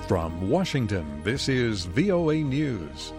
From Washington, this is VOA News.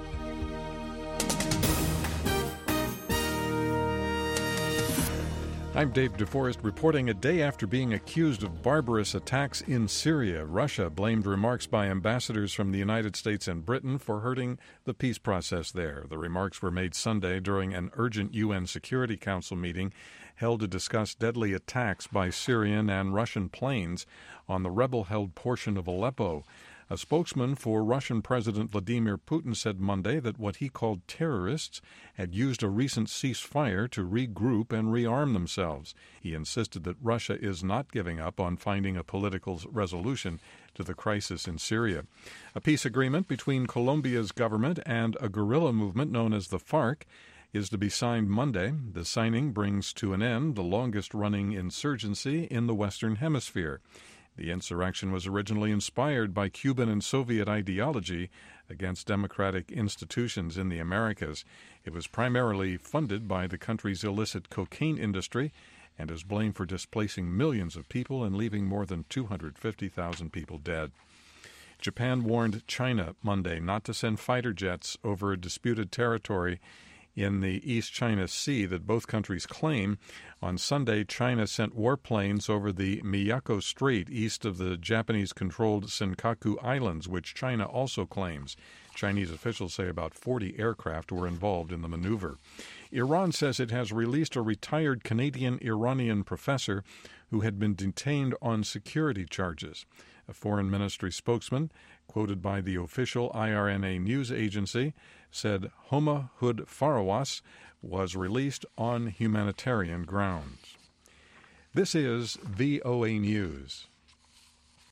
I'm Dave DeForest reporting a day after being accused of barbarous attacks in Syria. Russia blamed remarks by ambassadors from the United States and Britain for hurting the peace process there. The remarks were made Sunday during an urgent UN Security Council meeting held to discuss deadly attacks by Syrian and Russian planes on the rebel-held portion of Aleppo. A spokesman for Russian President Vladimir Putin said Monday that what he called terrorists had used a recent ceasefire to regroup and rearm themselves. He insisted that Russia is not giving up on finding a political resolution to the crisis in Syria. A peace agreement between Colombia's government and a guerrilla movement known as the FARC is to be signed Monday. The signing brings to an end the longest-running insurgency in the Western Hemisphere. The insurrection was originally inspired by Cuban and Soviet ideology against democratic institutions in the Americas. It was primarily funded by the country's illicit cocaine industry and is blamed for displacing millions of people and leaving more than 250,000 people dead. Japan warned China Monday not to send fighter jets over disputed territory in the East China Sea that both countries claim. On Sunday, China sent warplanes over the Miyako Strait east of the Japanese-controlled Senkaku Islands, which China also claims. Chinese officials say about 40 aircraft were involved in the maneuver. Iran says it has released a retired Canadian-Iranian professor who had been detained on security charges. A foreign ministry spokesman, quoted by the official IRNA news agency, said Homa Hood Farawas was released on humanitarian grounds. This is VOA News.